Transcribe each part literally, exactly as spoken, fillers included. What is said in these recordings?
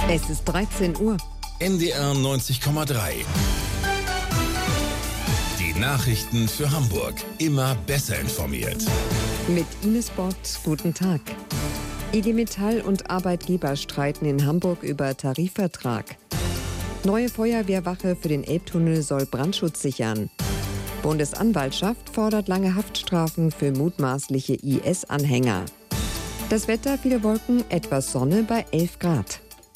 Es ist dreizehn Uhr. N D R neunzig Komma drei. Die Nachrichten für Hamburg. Immer besser informiert. Mit Ines Bott, guten Tag. I G Metall und Arbeitgeber streiten in Hamburg über Tarifvertrag. Neue Feuerwehrwache für den Elbtunnel soll Brandschutz sichern. Bundesanwaltschaft fordert lange Haftstrafen für mutmaßliche I S-Anhänger. Das Wetter, viele Wolken, etwas Sonne bei elf Grad.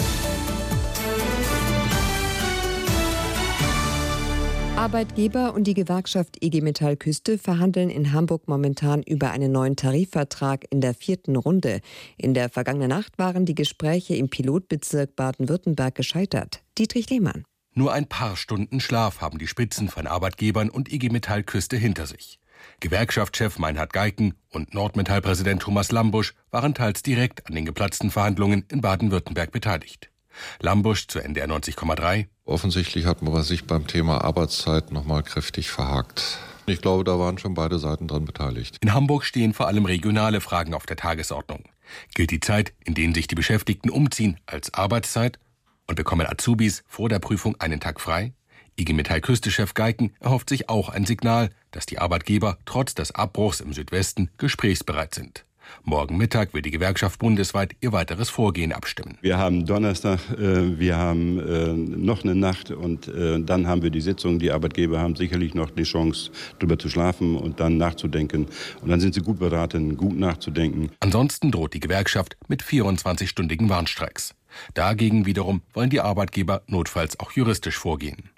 Arbeitgeber und die Gewerkschaft I G Metall Küste verhandeln in Hamburg momentan über einen neuen Tarifvertrag in der vierten Runde. In der vergangenen Nacht waren die Gespräche im Pilotbezirk Baden-Württemberg gescheitert. Dietrich Lehmann. Nur ein paar Stunden Schlaf haben die Spitzen von Arbeitgebern und I G Metall Küste hinter sich. Gewerkschaftschef Meinhard Geiken und Nordmetall-Präsident Thomas Lambusch waren teils direkt an den geplatzten Verhandlungen in Baden-Württemberg beteiligt. Lambusch zu N D R neunzig Komma drei. Offensichtlich hat man sich beim Thema Arbeitszeit noch mal kräftig verhakt. Ich glaube, da waren schon beide Seiten dran beteiligt. In Hamburg stehen vor allem regionale Fragen auf der Tagesordnung. Gilt die Zeit, in der sich die Beschäftigten umziehen, als Arbeitszeit und bekommen Azubis vor der Prüfung einen Tag frei? I G Metall-Küste-Chef Geiken erhofft sich auch ein Signal, dass die Arbeitgeber trotz des Abbruchs im Südwesten gesprächsbereit sind. Morgen Mittag will die Gewerkschaft bundesweit ihr weiteres Vorgehen abstimmen. Wir haben Donnerstag, äh, wir haben äh, noch eine Nacht und äh, dann haben wir die Sitzung. Die Arbeitgeber haben sicherlich noch die Chance, darüber zu schlafen und dann nachzudenken. Und dann sind sie gut beraten, gut nachzudenken. Ansonsten droht die Gewerkschaft mit vierundzwanzig-stündigen Warnstreiks. Dagegen wiederum wollen die Arbeitgeber notfalls auch juristisch vorgehen.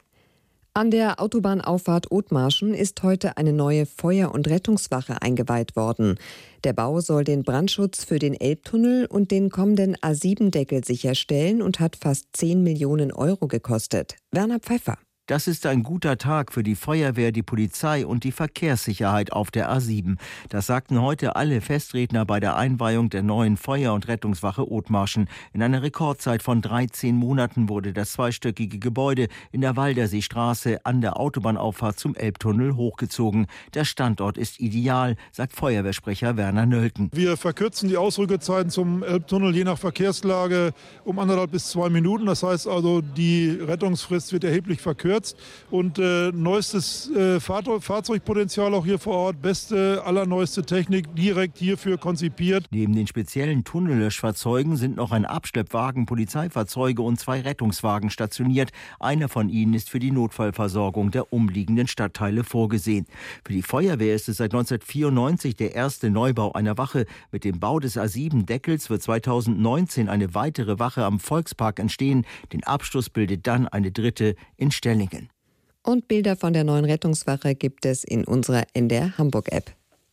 An der Autobahnauffahrt Othmarschen ist heute eine neue Feuer- und Rettungswache eingeweiht worden. Der Bau soll den Brandschutz für den Elbtunnel und den kommenden A sieben Deckel sicherstellen und hat fast zehn Millionen Euro gekostet. Werner Pfeiffer. Das ist ein guter Tag für die Feuerwehr, die Polizei und die Verkehrssicherheit auf der A sieben. Das sagten heute alle Festredner bei der Einweihung der neuen Feuer- und Rettungswache Othmarschen. In einer Rekordzeit von dreizehn Monaten wurde das zweistöckige Gebäude in der Walderseestraße an der Autobahnauffahrt zum Elbtunnel hochgezogen. Der Standort ist ideal, sagt Feuerwehrsprecher Werner Nölken. Wir verkürzen die Ausrückezeiten zum Elbtunnel je nach Verkehrslage um anderthalb bis zwei Minuten. Das heißt also, die Rettungsfrist wird erheblich verkürzt. Und äh, neuestes äh, Fahrzeug, Fahrzeugpotenzial auch hier vor Ort, beste, allerneueste Technik direkt hierfür konzipiert. Neben den speziellen Tunnellöschfahrzeugen sind noch ein Abschleppwagen, Polizeifahrzeuge und zwei Rettungswagen stationiert. Einer von ihnen ist für die Notfallversorgung der umliegenden Stadtteile vorgesehen. Für die Feuerwehr ist es seit neunzehnhundertvierundneunzig der erste Neubau einer Wache. Mit dem Bau des A sieben Deckels wird zweitausendneunzehn eine weitere Wache am Volkspark entstehen. Den Abschluss bildet dann eine dritte in Stellingen. Und Bilder von der neuen Rettungswache gibt es in unserer N D R Hamburg-App.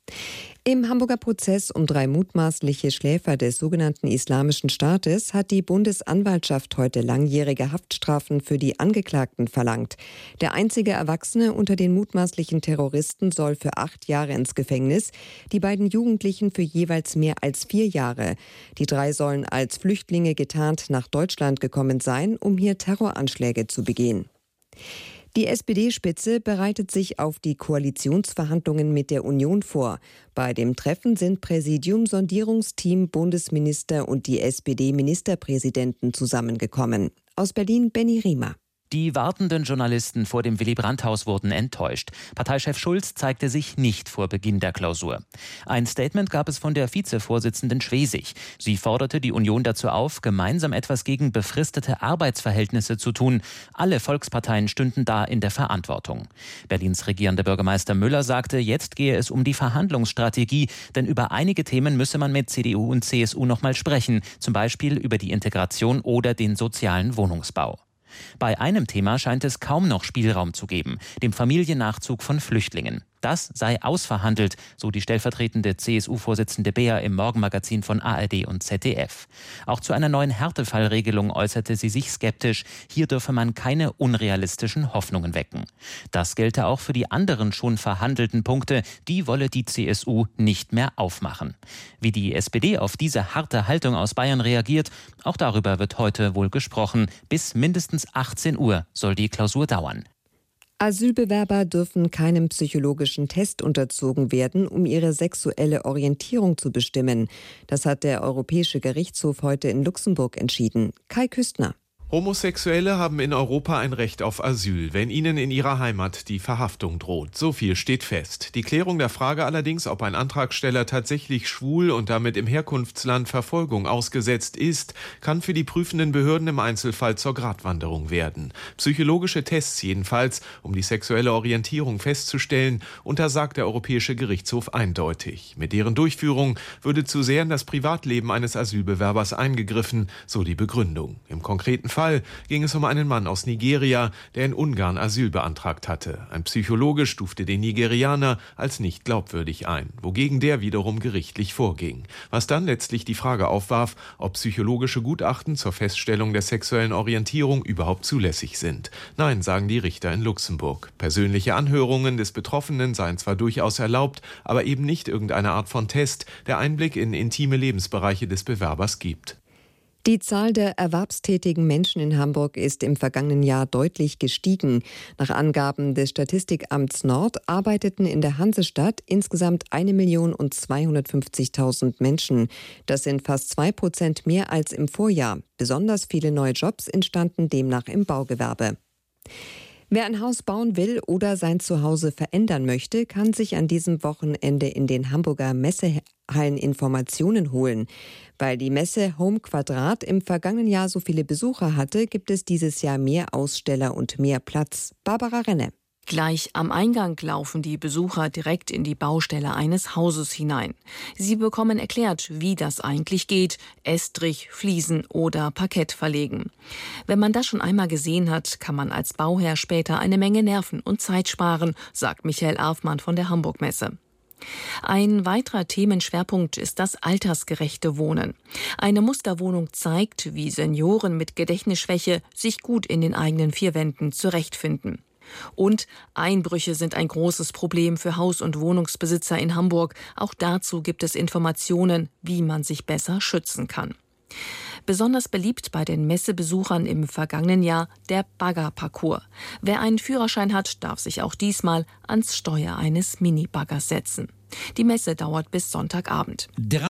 Im Hamburger Prozess um drei mutmaßliche Schläfer des sogenannten Islamischen Staates hat die Bundesanwaltschaft heute langjährige Haftstrafen für die Angeklagten verlangt. Der einzige Erwachsene unter den mutmaßlichen Terroristen soll für acht Jahre ins Gefängnis, die beiden Jugendlichen für jeweils mehr als vier Jahre. Die drei sollen als Flüchtlinge getarnt nach Deutschland gekommen sein, um hier Terroranschläge zu begehen. Die S P D-Spitze bereitet sich auf die Koalitionsverhandlungen mit der Union vor. Bei dem Treffen sind Präsidium, Sondierungsteam, Bundesminister und die S P D-Ministerpräsidenten zusammengekommen. Aus Berlin Benny Riemer. Die wartenden Journalisten vor dem Willy-Brandt-Haus wurden enttäuscht. Parteichef Schulz zeigte sich nicht vor Beginn der Klausur. Ein Statement gab es von der Vizevorsitzenden Schwesig. Sie forderte die Union dazu auf, gemeinsam etwas gegen befristete Arbeitsverhältnisse zu tun. Alle Volksparteien stünden da in der Verantwortung. Berlins regierender Bürgermeister Müller sagte, jetzt gehe es um die Verhandlungsstrategie, denn über einige Themen müsse man mit C D U und C S U noch mal sprechen, zum Beispiel über die Integration oder den sozialen Wohnungsbau. Bei einem Thema scheint es kaum noch Spielraum zu geben, dem Familiennachzug von Flüchtlingen. Das sei ausverhandelt, so die stellvertretende C S U-Vorsitzende Beer im Morgenmagazin von A R D und Z D F. Auch zu einer neuen Härtefallregelung äußerte sie sich skeptisch. Hier dürfe man keine unrealistischen Hoffnungen wecken. Das gelte auch für die anderen schon verhandelten Punkte. Die wolle die C S U nicht mehr aufmachen. Wie die S P D auf diese harte Haltung aus Bayern reagiert, auch darüber wird heute wohl gesprochen. Bis mindestens achtzehn Uhr soll die Klausur dauern. Asylbewerber dürfen keinem psychologischen Test unterzogen werden, um ihre sexuelle Orientierung zu bestimmen. Das hat der Europäische Gerichtshof heute in Luxemburg entschieden. Kai Küstner. Homosexuelle haben in Europa ein Recht auf Asyl, wenn ihnen in ihrer Heimat die Verhaftung droht. So viel steht fest. Die Klärung der Frage allerdings, ob ein Antragsteller tatsächlich schwul und damit im Herkunftsland Verfolgung ausgesetzt ist, kann für die prüfenden Behörden im Einzelfall zur Gratwanderung werden. Psychologische Tests jedenfalls, um die sexuelle Orientierung festzustellen, untersagt der Europäische Gerichtshof eindeutig. Mit deren Durchführung würde zu sehr in das Privatleben eines Asylbewerbers eingegriffen, so die Begründung. Im konkreten Fall ging es um einen Mann aus Nigeria, der in Ungarn Asyl beantragt hatte. Ein Psychologe stufte den Nigerianer als nicht glaubwürdig ein, wogegen der wiederum gerichtlich vorging. Was dann letztlich die Frage aufwarf, ob psychologische Gutachten zur Feststellung der sexuellen Orientierung überhaupt zulässig sind. Nein, sagen die Richter in Luxemburg. Persönliche Anhörungen des Betroffenen seien zwar durchaus erlaubt, aber eben nicht irgendeine Art von Test, der Einblick in intime Lebensbereiche des Bewerbers gibt. Die Zahl der erwerbstätigen Menschen in Hamburg ist im vergangenen Jahr deutlich gestiegen. Nach Angaben des Statistikamts Nord arbeiteten in der Hansestadt insgesamt eine Million zweihundertfünfzigtausend Menschen. Das sind fast zwei Prozent mehr als im Vorjahr. Besonders viele neue Jobs entstanden demnach im Baugewerbe. Wer ein Haus bauen will oder sein Zuhause verändern möchte, kann sich an diesem Wochenende in den Hamburger Messehallen Informationen holen. Weil die Messe Home Quadrat im vergangenen Jahr so viele Besucher hatte, gibt es dieses Jahr mehr Aussteller und mehr Platz. Barbara Renne. Gleich am Eingang laufen die Besucher direkt in die Baustelle eines Hauses hinein. Sie bekommen erklärt, wie das eigentlich geht: Estrich, Fliesen oder Parkett verlegen. Wenn man das schon einmal gesehen hat, kann man als Bauherr später eine Menge Nerven und Zeit sparen, sagt Michael Arfmann von der Hamburg-Messe. Ein weiterer Themenschwerpunkt ist das altersgerechte Wohnen. Eine Musterwohnung zeigt, wie Senioren mit Gedächtnisschwäche sich gut in den eigenen vier Wänden zurechtfinden. Und Einbrüche sind ein großes Problem für Haus- und Wohnungsbesitzer in Hamburg. Auch dazu gibt es Informationen, wie man sich besser schützen kann. Besonders beliebt bei den Messebesuchern im vergangenen Jahr der Baggerparcours. Wer einen Führerschein hat, darf sich auch diesmal ans Steuer eines Minibaggers setzen. Die Messe dauert bis Sonntagabend.